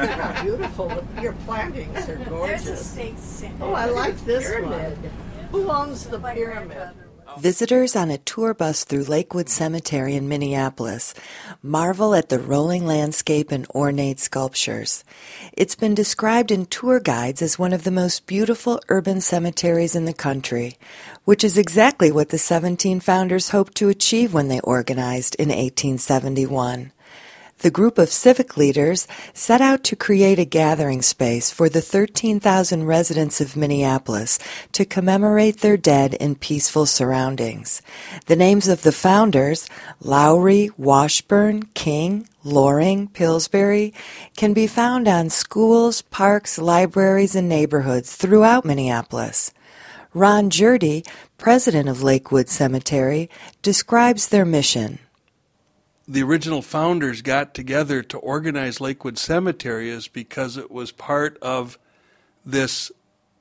How beautiful. Your plantings are gorgeous. There's a state symbol. Oh, I like this pyramid. Who owns the pyramid? Visitors on a tour bus through Lakewood Cemetery in Minneapolis marvel at the rolling landscape and ornate sculptures. It's been described in tour guides as one of the most beautiful urban cemeteries in the country, which is exactly what the 17 founders hoped to achieve when they organized in 1871. The group of civic leaders set out to create a gathering space for the 13,000 residents of Minneapolis to commemorate their dead in peaceful surroundings. The names of the founders, Lowry, Washburn, King, Loring, Pillsbury, can be found on schools, parks, libraries, and neighborhoods throughout Minneapolis. Ron Jurdy, president of Lakewood Cemetery, describes their mission. The original founders got together to organize Lakewood Cemetery is because it was part of this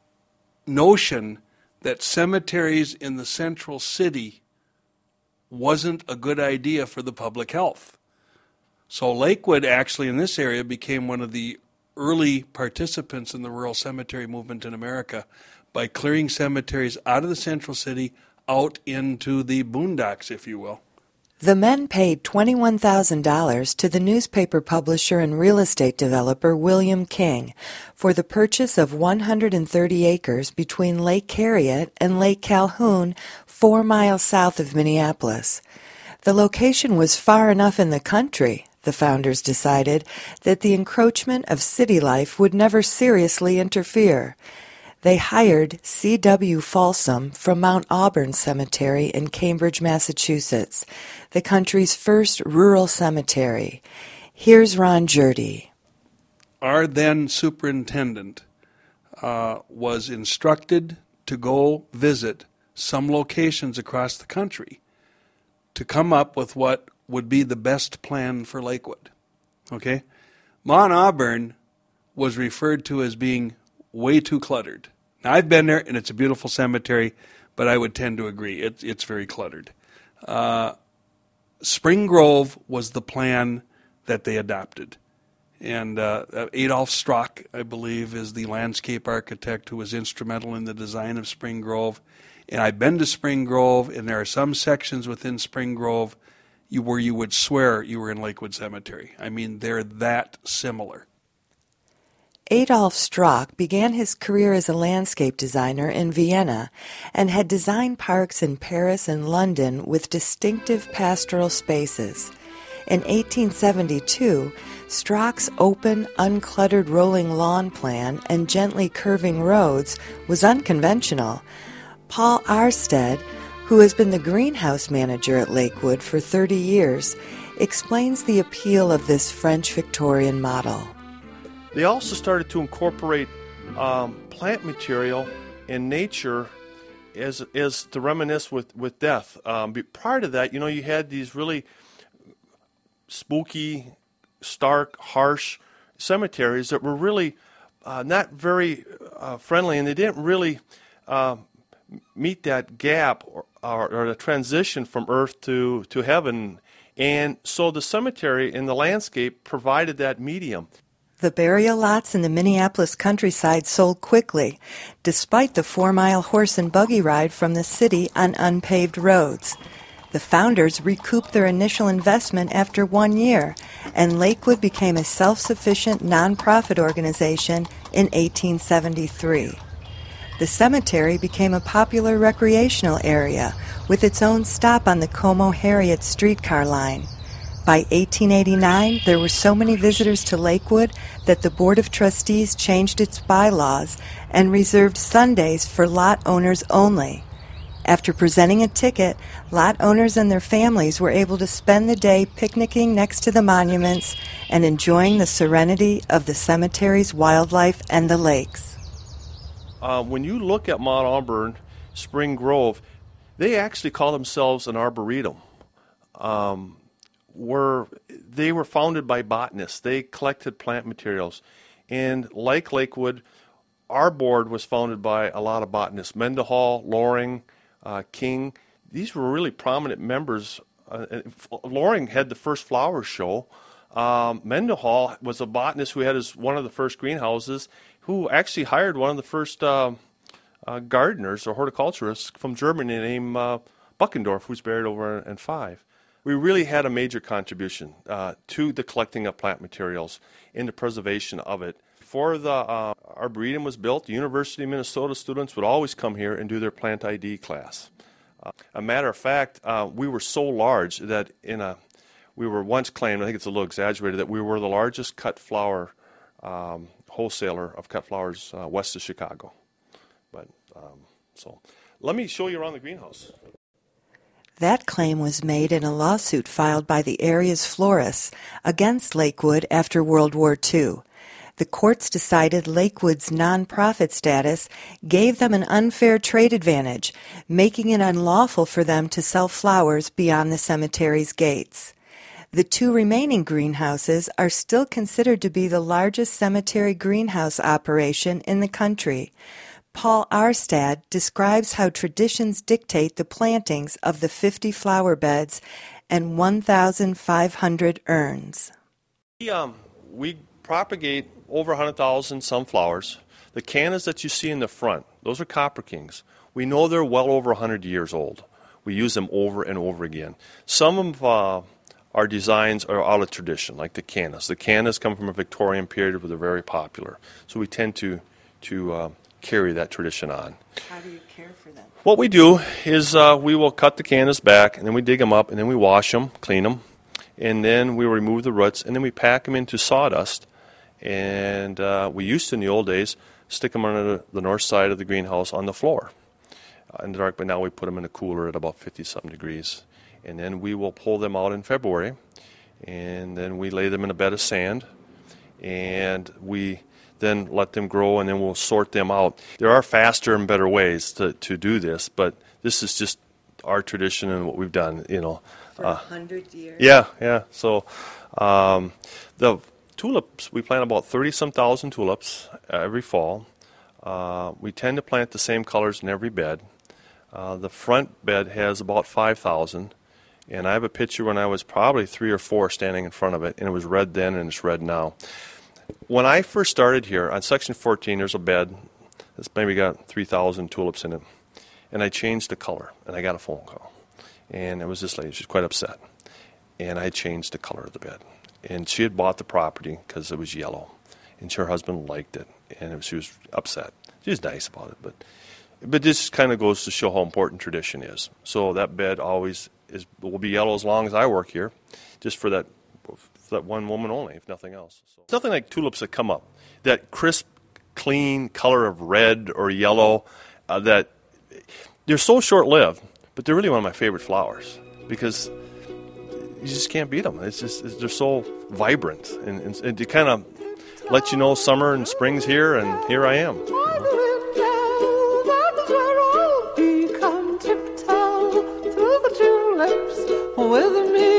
notion that cemeteries in the central city wasn't a good idea for the public health. So Lakewood actually in this area became one of the early participants in the rural cemetery movement in America by clearing cemeteries out of the central city out into the boondocks, if you will. The men paid $21,000 to the newspaper publisher and real estate developer William King for the purchase of 130 acres between Lake Harriet and Lake Calhoun, 4 miles south of Minneapolis. The location was far enough in the country, the founders decided, that the encroachment of city life would never seriously interfere. They hired C.W. Folsom from Mount Auburn Cemetery in Cambridge, Massachusetts, the country's first rural cemetery. Here's Ron Jurdy. Our then superintendent was instructed to go visit some locations across the country to come up with what would be the best plan for Lakewood. Okay? Mount Auburn was referred to as being way too cluttered. Now, I've been there, and it's a beautiful cemetery, but I would tend to agree. It's very cluttered. Spring Grove was the plan that they adopted. And Adolf Strock, I believe, is the landscape architect who was instrumental in the design of Spring Grove. And I've been to Spring Grove, and there are some sections within Spring Grove where you would swear you were in Lakewood Cemetery. I mean, they're that similar. Adolf Strock began his career as a landscape designer in Vienna and had designed parks in Paris and London with distinctive pastoral spaces. In 1872, Strock's open, uncluttered rolling lawn plan and gently curving roads was unconventional. Paul Arstead, who has been the greenhouse manager at Lakewood for 30 years, explains the appeal of this French Victorian model. They also started to incorporate plant material and nature as to reminisce with death. Prior to that, you had these really spooky, stark, harsh cemeteries that were really not very friendly, and they didn't really meet that gap or the transition from earth to heaven. And so the cemetery and the landscape provided that medium. The burial lots in the Minneapolis countryside sold quickly, despite the 4-mile horse and buggy ride from the city on unpaved roads. The founders recouped their initial investment after 1 year, and Lakewood became a self-sufficient nonprofit organization in 1873. The cemetery became a popular recreational area with its own stop on the Como-Harriet streetcar line. By 1889, there were so many visitors to Lakewood that the Board of Trustees changed its bylaws and reserved Sundays for lot owners only. After presenting a ticket, lot owners and their families were able to spend the day picnicking next to the monuments and enjoying the serenity of the cemetery's wildlife and the lakes. When you look at Mount Auburn, Spring Grove, they actually call themselves an arboretum. They were founded by botanists. They collected plant materials. And like Lakewood, our board was founded by a lot of botanists. Mendenhall, Loring, King. These were really prominent members. Loring had the first flower show. Mendenhall was a botanist who had one of the first greenhouses, who actually hired one of the first gardeners or horticulturists from Germany named Buckendorf, who's buried over in 5. We really had a major contribution to the collecting of plant materials and the preservation of it. Before the Arboretum was built, the University of Minnesota students would always come here and do their plant ID class. A matter of fact, we were so large that we were once claimed, I think it's a little exaggerated, that we were the largest cut flower wholesaler of cut flowers west of Chicago. So let me show you around the greenhouse. That claim was made in a lawsuit filed by the area's florists against Lakewood after World War II. The courts decided Lakewood's nonprofit status gave them an unfair trade advantage, making it unlawful for them to sell flowers beyond the cemetery's gates. The 2 remaining greenhouses are still considered to be the largest cemetery greenhouse operation in the country. Paul Arstad describes how traditions dictate the plantings of the 50 flower beds and 1,500 urns. We propagate over 100,000 sunflowers. The cannas that you see in the front, those are Copper Kings. We know they're well over 100 years old. We use them over and over again. Some of our designs are out of tradition, like the cannas. The cannas come from a Victorian period where they're very popular. So we tend to carry that tradition on. How do you care for them? What we do is we will cut the cannas back, and then we dig them up, and then we wash them, clean them, and then we remove the roots, and then we pack them into sawdust. And we used to, in the old days, stick them on the north side of the greenhouse on the floor in the dark, but now we put them in a cooler at about 50-something degrees. And then we will pull them out in February, and then we lay them in a bed of sand, and we then let them grow, and then we'll sort them out. There are faster and better ways to do this, but this is just our tradition and what we've done, For 100 years? Yeah. So the tulips, we plant about 30-some thousand tulips every fall. We tend to plant the same colors in every bed. The front bed has about 5,000, and I have a picture when I was probably 3 or 4 standing in front of it, and it was red then and it's red now. When I first started here on Section 14, there's a bed that's maybe got 3,000 tulips in it, and I changed the color, and I got a phone call. And it was this lady, she's quite upset, and I changed the color of the bed. And she had bought the property because it was yellow, and her husband liked it, and she was upset. She was nice about it, but this kind of goes to show how important tradition is. So that bed always will be yellow as long as I work here, just for that one woman only, if nothing else. So it's nothing like tulips that come up, that crisp, clean color of red or yellow, that they're so short-lived, but they're really one of my favorite flowers because you just can't beat them. They're so vibrant, and they kind of let you know summer and spring's here, and here I am. Come tiptoe through the tulips with me.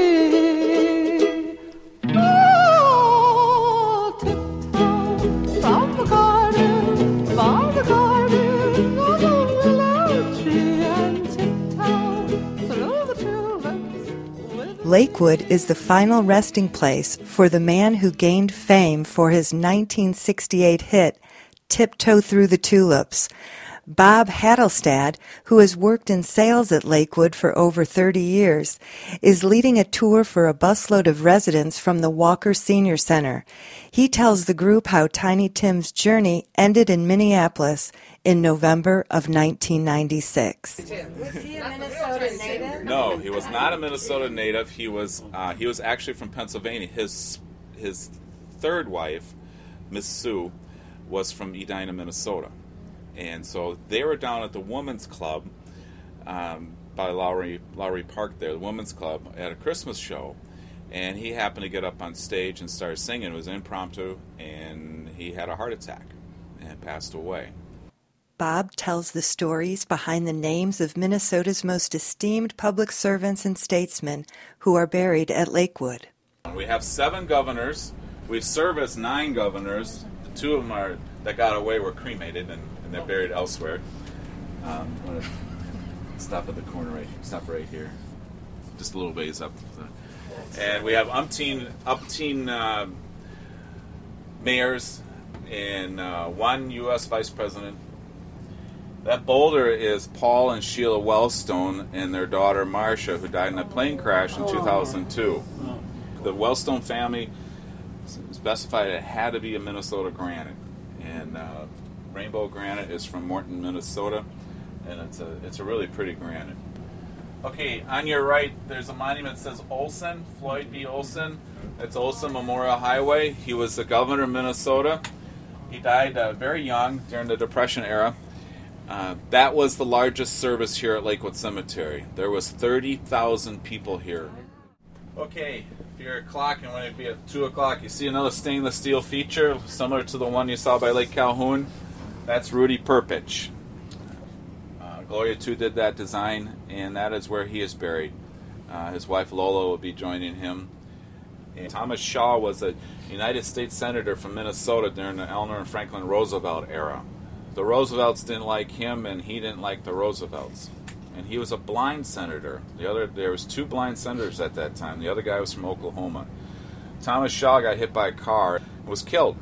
Oh, tiptoe from the garden, by the garden, on the willow tree, and tiptoe through the tulips with me. Lakewood is the final resting place for the man who gained fame for his 1968 hit, Tiptoe Through the Tulips. Bob Hattelstad, who has worked in sales at Lakewood for over 30 years, is leading a tour for a busload of residents from the Walker Senior Center. He tells the group how Tiny Tim's journey ended in Minneapolis in November of 1996. Was he a Minnesota native? No, he was not a Minnesota native. He was actually from Pennsylvania. His third wife, Miss Sue, was from Edina, Minnesota. And so they were down at the Women's Club by Lowry Park there, the Women's Club, at a Christmas show. And he happened to get up on stage and started singing. It was impromptu, and he had a heart attack and passed away. Bob tells the stories behind the names of Minnesota's most esteemed public servants and statesmen who are buried at Lakewood. We have 7 governors. We've serviced 9 governors. The 2 of them that got away were cremated, and they're buried elsewhere. I'm going to stop at the corner Stop right here. Just a little ways up. And we have umpteen mayors and one U.S. vice president. That boulder is Paul and Sheila Wellstone and their daughter Marcia, who died in a plane crash in 2002. The Wellstone family specified it had to be a Minnesota granite, and Rainbow Granite is from Morton, Minnesota, and it's a really pretty granite. Okay, on your right, there's a monument that says Olson, Floyd B. Olson. That's Olson Memorial Highway. He was the governor of Minnesota. He died very young during the Depression era. That was the largest service here at Lakewood Cemetery. There was 30,000 people here. Okay, if you're clocking, when it be at 2 o'clock, you see another stainless steel feature similar to the one you saw by Lake Calhoun. That's Rudy Perpich. Gloria too did that design, and that is where he is buried. His wife Lola will be joining him. And Thomas Shaw was a United States Senator from Minnesota during the Eleanor and Franklin Roosevelt era. The Roosevelts didn't like him, and he didn't like the Roosevelts. And he was a blind senator. There was 2 blind senators at that time. The other guy was from Oklahoma. Thomas Shaw got hit by a car and was killed.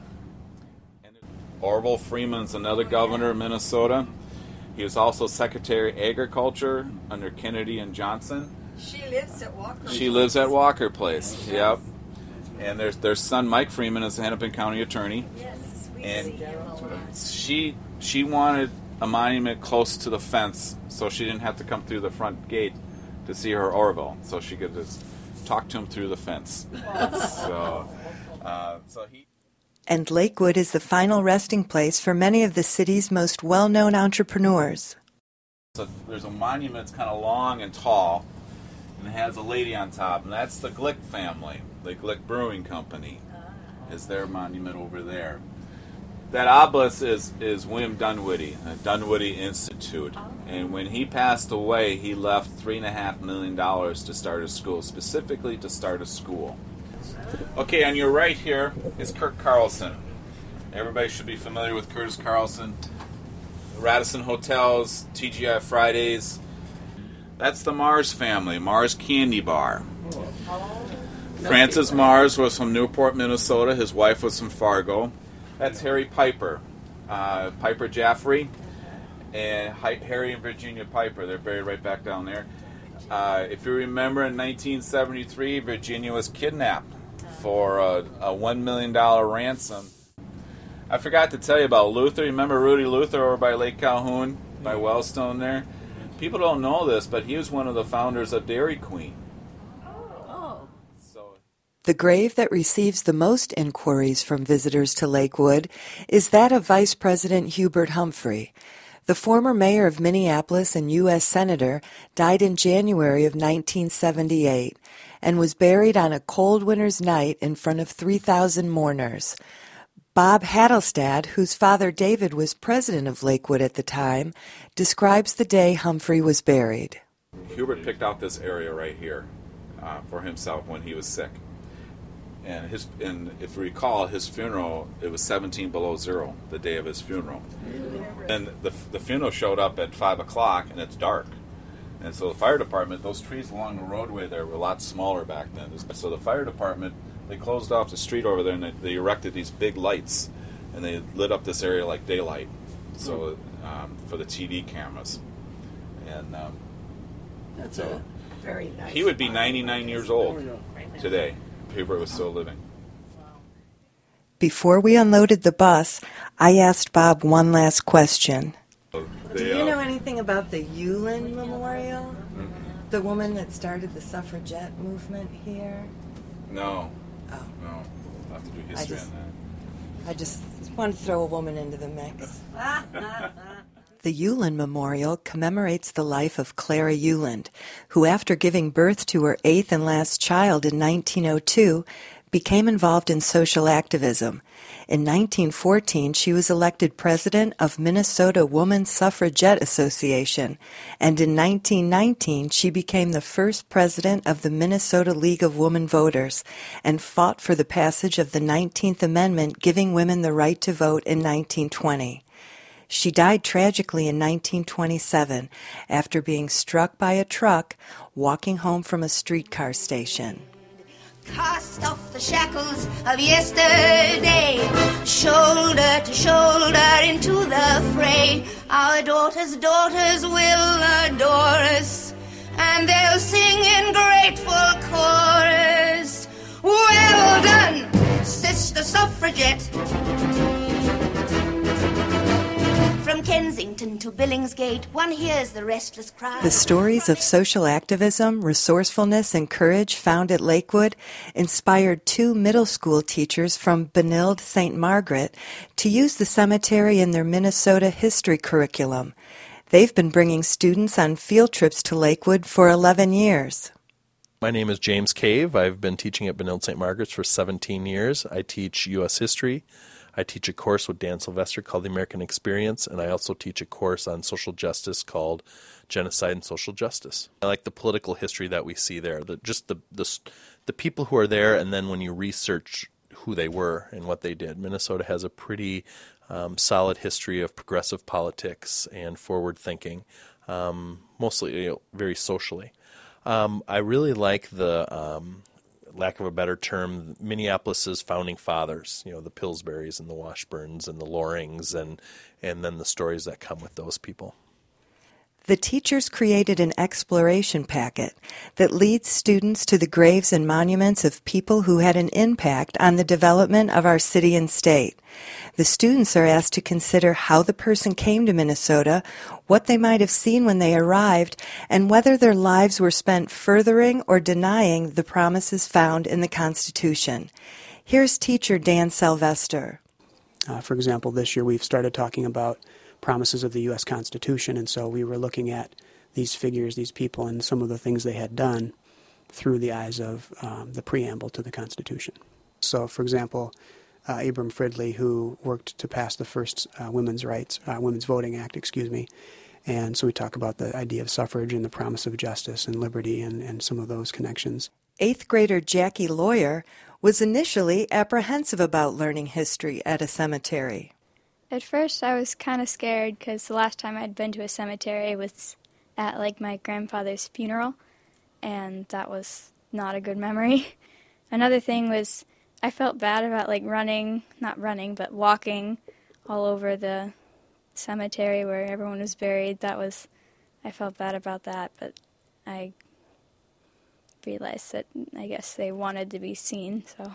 Orville Freeman's another governor of Minnesota. He was also Secretary of Agriculture under Kennedy and Johnson. She lives at Walker Place. She lives at Walker Place, yep. And their son Mike Freeman is the Hennepin County Attorney. Yes, we And see him a lot. she wanted a monument close to the fence so she didn't have to come through the front gate to see her Orville, so she could just talk to him through the fence. So he... And Lakewood is the final resting place for many of the city's most well-known entrepreneurs. So there's a monument that's kind of long and tall, and it has a lady on top, and that's the Glick family. The Glick Brewing Company is their monument over there. That obelisk is William Dunwoody, the Dunwoody Institute. And when he passed away, he left $3.5 million to start a school, specifically to start a school. Okay, on your right here is Kirk Carlson. Everybody should be familiar with Curtis Carlson. Radisson Hotels, TGI Fridays. That's the Mars family, Mars Candy Bar. Francis Mars was from Newport, Minnesota. His wife was from Fargo. That's Harry Piper, Piper Jaffray, and Harry and Virginia Piper. They're buried right back down there. If you remember, in 1973, Virginia was kidnapped for a $1 million ransom. I forgot to tell you about Luther. Remember Rudy Luther over by Lake Calhoun, by Wellstone there? People don't know this, but he was one of the founders of Dairy Queen. The grave that receives the most inquiries from visitors to Lakewood is that of Vice President Hubert Humphrey. The former mayor of Minneapolis and U.S. Senator died in January of 1978 and was buried on a cold winter's night in front of 3,000 mourners. Bob Hattelstad, whose father David was president of Lakewood at the time, describes the day Humphrey was buried. Hubert picked out this area right here for himself when he was sick. And if you recall, his funeral, it was 17 below zero the day of his funeral. And the funeral showed up at 5 o'clock, and it's dark. And so the fire department, those trees along the roadway there were a lot smaller back then. So the fire department, they closed off the street over there, and they erected these big lights, and they lit up this area like daylight, so for the TV cameras. And That's a very nice. he would be 99 years old today. Hubert was still living. Before we unloaded the bus, I asked Bob one last question. Do you know anything about the Ulen Memorial? The woman that started the suffragette movement here? No. Oh. No. I'll have to do history on that. I just want to throw a woman into the mix. The Uland Memorial commemorates the life of Clara Uland, who after giving birth to her 8th and last child in 1902, became involved in social activism. In 1914, she was elected president of Minnesota Woman Suffragette Association, and in 1919, she became the first president of the Minnesota League of Women Voters and fought for the passage of the 19th Amendment giving women the right to vote in 1920. She died tragically in 1927 after being struck by a truck walking home from a streetcar station. Cast off the shackles of yesterday, shoulder to shoulder into the fray. Our daughters' daughters will adore us, and they'll sing in grateful chorus. Well done, Sister Suffragette. From Kensington to Billingsgate, one hears the restless cry. The stories of social activism, resourcefulness, and courage found at Lakewood inspired 2 middle school teachers from Benilde St. Margaret to use the cemetery in their Minnesota history curriculum. They've been bringing students on field trips to Lakewood for 11 years. My name is James Cave. I've been teaching at Benilde St. Margaret's for 17 years. I teach U.S. history. I teach a course with Dan Sylvester called The American Experience, and I also teach a course on social justice called Genocide and Social Justice. I like the political history that we see there, the people who are there, and then when you research who they were and what they did. Minnesota has a pretty solid history of progressive politics and forward thinking, mostly very socially. I really like the lack of a better term, Minneapolis's founding fathers, the Pillsburys and the Washburns and the Lorings and then the stories that come with those people. The teachers created an exploration packet that leads students to the graves and monuments of people who had an impact on the development of our city and state. The students are asked to consider how the person came to Minnesota, what they might have seen when they arrived, and whether their lives were spent furthering or denying the promises found in the Constitution. Here's teacher Dan Sylvester. For example, this year we've started talking about promises of the U.S. Constitution, and so we were looking at these figures, these people, and some of the things they had done through the eyes of the preamble to the Constitution. So, for example, Abram Fridley, who worked to pass the first Women's Voting Act, and so we talk about the idea of suffrage and the promise of justice and liberty and some of those connections. 8th grader Jackie Lawyer was initially apprehensive about learning history at a cemetery. At first I was kind of scared because the last time I'd been to a cemetery was at my grandfather's funeral, and that was not a good memory. Another thing was I felt bad about but walking all over the cemetery where everyone was buried. I felt bad about that, but I realized that I guess they wanted to be seen, so.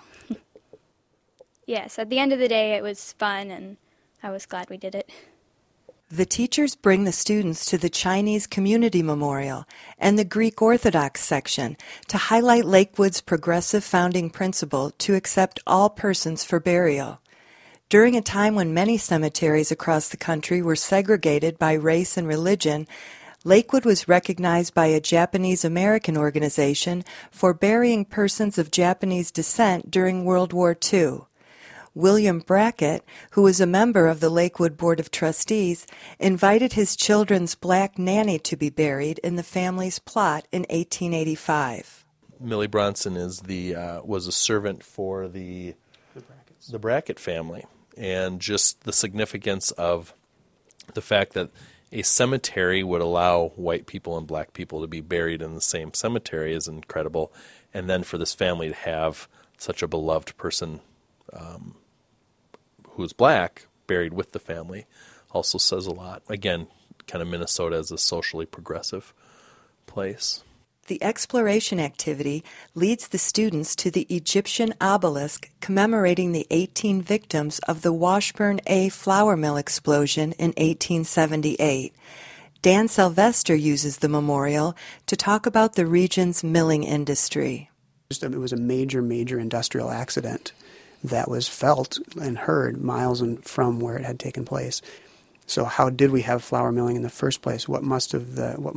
Yes, at the end of the day it was fun and I was glad we did it. The teachers bring the students to the Chinese Community Memorial and the Greek Orthodox section to highlight Lakewood's progressive founding principle to accept all persons for burial. During a time when many cemeteries across the country were segregated by race and religion, Lakewood was recognized by a Japanese-American organization for burying persons of Japanese descent during World War II. William Brackett, who was a member of the Lakewood Board of Trustees, invited his children's black nanny to be buried in the family's plot in 1885. Millie Bronson was a servant for the Brackett family, and just the significance of the fact that a cemetery would allow white people and black people to be buried in the same cemetery is incredible, and then for this family to have such a beloved person who is black buried with the family also says a lot. Again, kind of Minnesota as a socially progressive place. The exploration activity leads the students to the Egyptian obelisk commemorating the 18 victims of the Washburn A flour mill explosion in 1878. Dan Sylvester uses the memorial to talk about the region's milling industry. It was a major industrial accident that was felt and heard miles from where it had taken place. So how did we have flour milling in the first place? What must have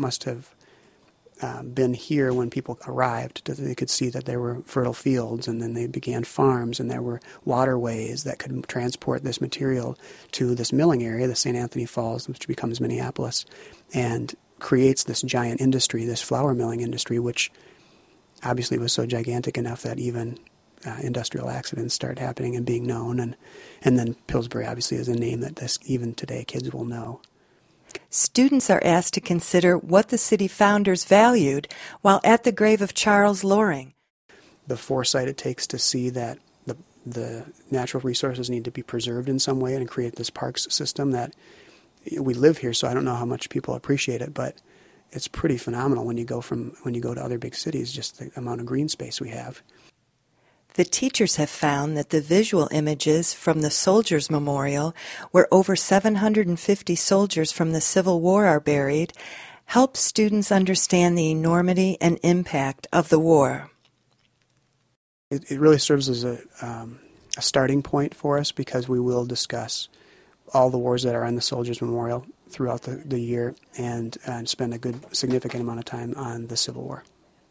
been here when people arrived? They could see that there were fertile fields, and then they began farms, and there were waterways that could transport this material to this milling area, the St. Anthony Falls, which becomes Minneapolis, and creates this giant industry, this flour milling industry, which obviously was so gigantic enough that even industrial accidents started happening and being known, and then Pillsbury obviously is a name that even today kids will know. Students are asked to consider what the city founders valued while at the grave of Charles Loring. the foresight it takes to see that the natural resources need to be preserved in some way and create this parks system that we live here, so I don't know how much people appreciate it, but it's pretty phenomenal when you go to other big cities, just the amount of green space we have. The teachers have found that the visual images from the Soldiers' Memorial, where over 750 soldiers from the Civil War are buried, help students understand the enormity and impact of the war. It really serves as a starting point for us, because we will discuss all the wars that are on the Soldiers' Memorial throughout the year and spend a good significant amount of time on the Civil War.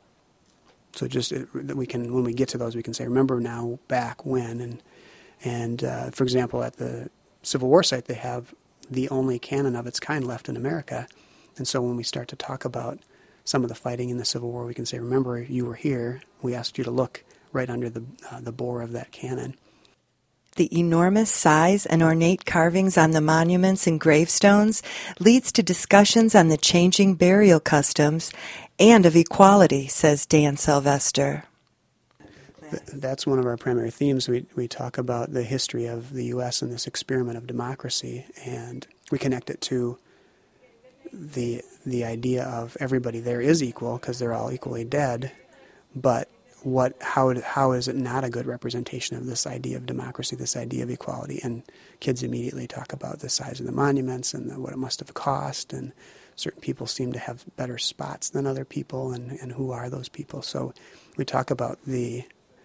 So when we get to those, we can say, remember now back when, and for example, at the Civil War site, they have the only cannon of its kind left in America. And so when we start to talk about some of the fighting in the Civil War, we can say, remember, you were here. We asked you to look right under the bore of that cannon. The enormous size and ornate carvings on the monuments and gravestones leads to discussions on the changing burial customs and of equality, says Dan Sylvester. That's one of our primary themes. We talk about the history of the U.S. and this experiment of democracy, and we connect it to the idea of everybody there is equal because they're all equally dead, but how is it not a good representation of this idea of democracy, this idea of equality? And kids immediately talk about the size of the monuments and what it must have cost, and certain people seem to have better spots than other people, and who are those people? So we talk about the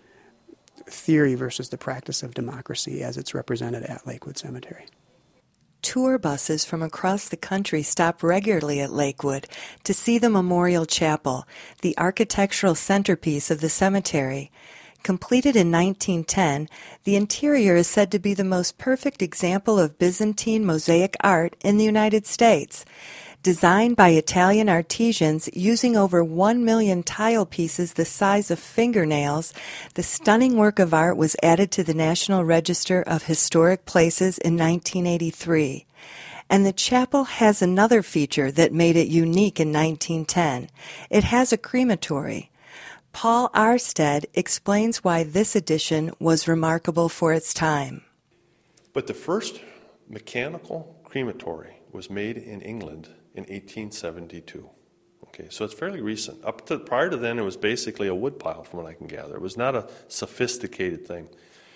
theory versus the practice of democracy as it's represented at Lakewood Cemetery. Tour buses from across the country stop regularly at Lakewood to see the Memorial Chapel, the architectural centerpiece of the cemetery. Completed in 1910, the interior is said to be the most perfect example of Byzantine mosaic art in the United States. Designed by Italian artisans using over 1 million tile pieces the size of fingernails, the stunning work of art was added to the National Register of Historic Places in 1983. And the chapel has another feature that made it unique in 1910. It has a crematory. Paul Arstead explains why this addition was remarkable for its time. But the first mechanical crematory was made in England in 1872. Okay, so it's fairly recent. Prior to then, it was basically a wood pile, from what I can gather. It was not a sophisticated thing.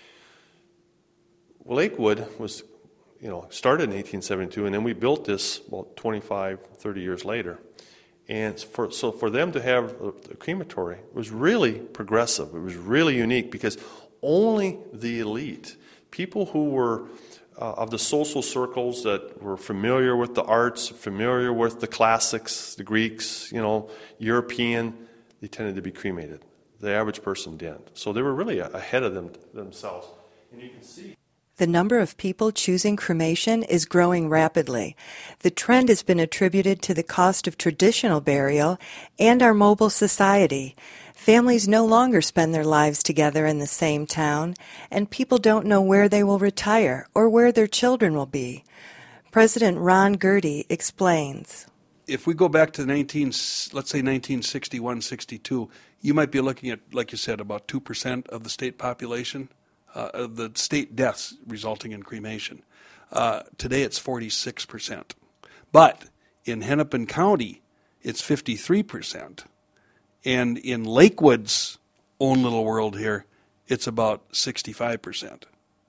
Well, Lakewood was, started in 1872, and then we built this about 25, 30 years later. And for them to have a crematory was really progressive. It was really unique because only the elite, people who were of the social circles that were familiar with the arts, familiar with the classics, the Greeks, European, they tended to be cremated. The average person didn't. So they were really ahead of themselves. And you can see the number of people choosing cremation is growing rapidly. The trend has been attributed to the cost of traditional burial and our mobile society. Families no longer spend their lives together in the same town, and people don't know where they will retire or where their children will be. President Ron Gertie explains. If we go back to let's say 1961, 62, you might be looking at, like you said, about 2% of the state population, of the state deaths resulting in cremation. Today it's 46%. But in Hennepin County, it's 53%. And in Lakewood's own little world here, it's about 65%.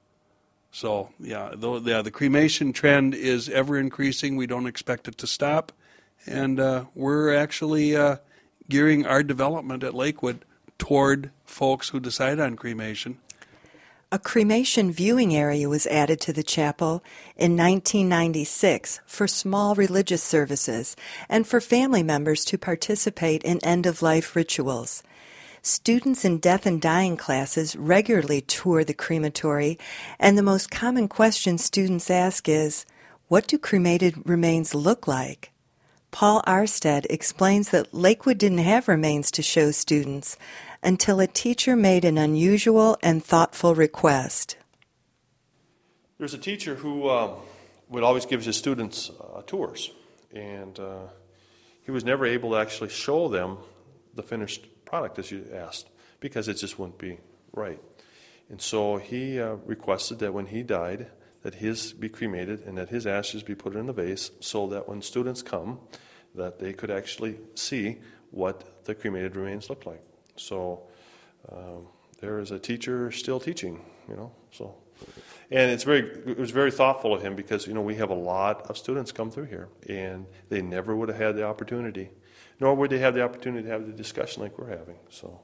So, the cremation trend is ever increasing. We don't expect it to stop. And we're actually gearing our development at Lakewood toward folks who decide on cremation. A cremation viewing area was added to the chapel in 1996 for small religious services and for family members to participate in end-of-life rituals. Students in death and dying classes regularly tour the crematory, and the most common question students ask is, what do cremated remains look like? Paul Arstead explains that Lakewood didn't have remains to show students until a teacher made an unusual and thoughtful request. There's a teacher who would always give his students tours, and he was never able to actually show them the finished product, as you asked, because it just wouldn't be right. And so he requested that when he died, that his be cremated and that his ashes be put in a vase so that when students come, that they could actually see what the cremated remains look like. So there is a teacher still teaching, so. And it was very thoughtful of him because, we have a lot of students come through here, and they never would have had the opportunity, nor would they have the opportunity to have the discussion like we're having, so.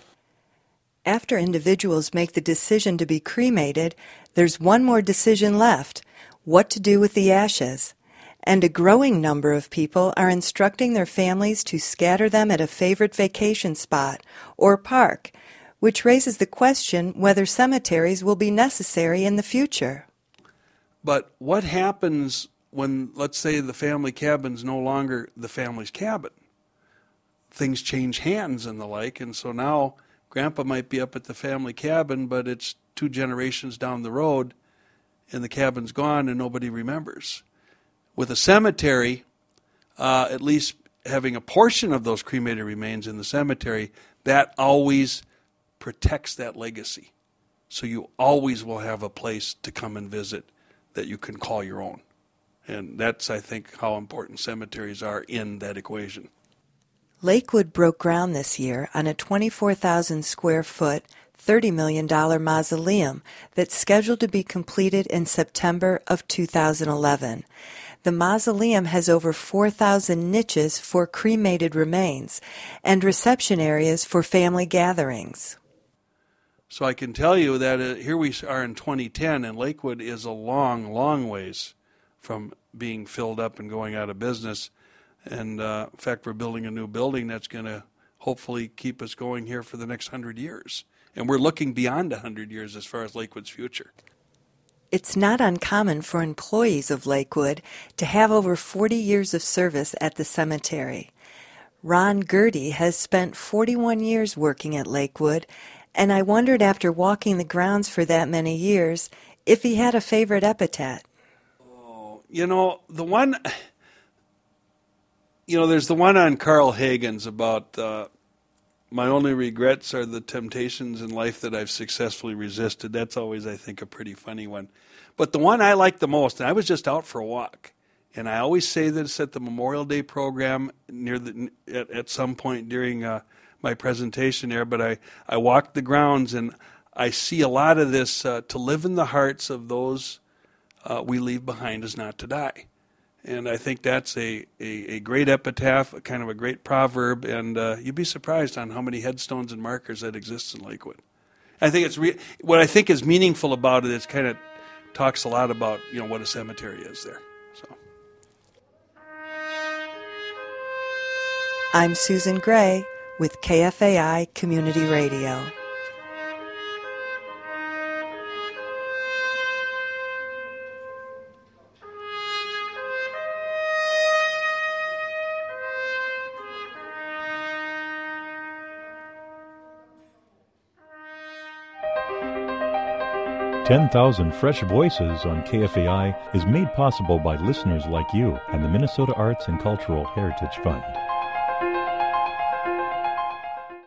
After individuals make the decision to be cremated, there's one more decision left: what to do with the ashes. And a growing number of people are instructing their families to scatter them at a favorite vacation spot or park, which raises the question whether cemeteries will be necessary in the future. But what happens when, let's say, the family cabin's no longer the family's cabin? Things change hands and the like, and so now Grandpa might be up at the family cabin, but it's 2 generations down the road, and the cabin's gone and nobody remembers. With a cemetery, at least having a portion of those cremated remains in the cemetery, that always protects that legacy. So you always will have a place to come and visit that you can call your own. And that's, I think, how important cemeteries are in that equation. Lakewood broke ground this year on a 24,000 square foot, $30 million mausoleum that's scheduled to be completed in September of 2011. The mausoleum has over 4,000 niches for cremated remains and reception areas for family gatherings. So I can tell you that here we are in 2010, and Lakewood is a long, long ways from being filled up and going out of business. And in fact, we're building a new building that's going to hopefully keep us going here for the next 100 years. And we're looking beyond 100 years as far as Lakewood's future. It's not uncommon for employees of Lakewood to have over 40 years of service at the cemetery. Ron Gertie has spent 41 years working at Lakewood, and I wondered after walking the grounds for that many years if he had a favorite epithet. Oh, the one... there's the one on Carl Hagen's about my only regrets are the temptations in life that I've successfully resisted. That's always, I think, a pretty funny one. But the one I like the most, and I was just out for a walk, and I always say this at the Memorial Day program at some point during my presentation there, but I walked the grounds, and I see a lot of this, to live in the hearts of those we leave behind is not to die. And I think that's a great epitaph, kind of a great proverb, and you'd be surprised on how many headstones and markers that exist in Lakewood. I think it's what I think is meaningful about it is kind of talks a lot about what a cemetery is there. So, I'm Susan Gray with KFAI Community Radio. "10,000 Fresh Voices" on KFAI is made possible by listeners like you and the Minnesota Arts and Cultural Heritage Fund.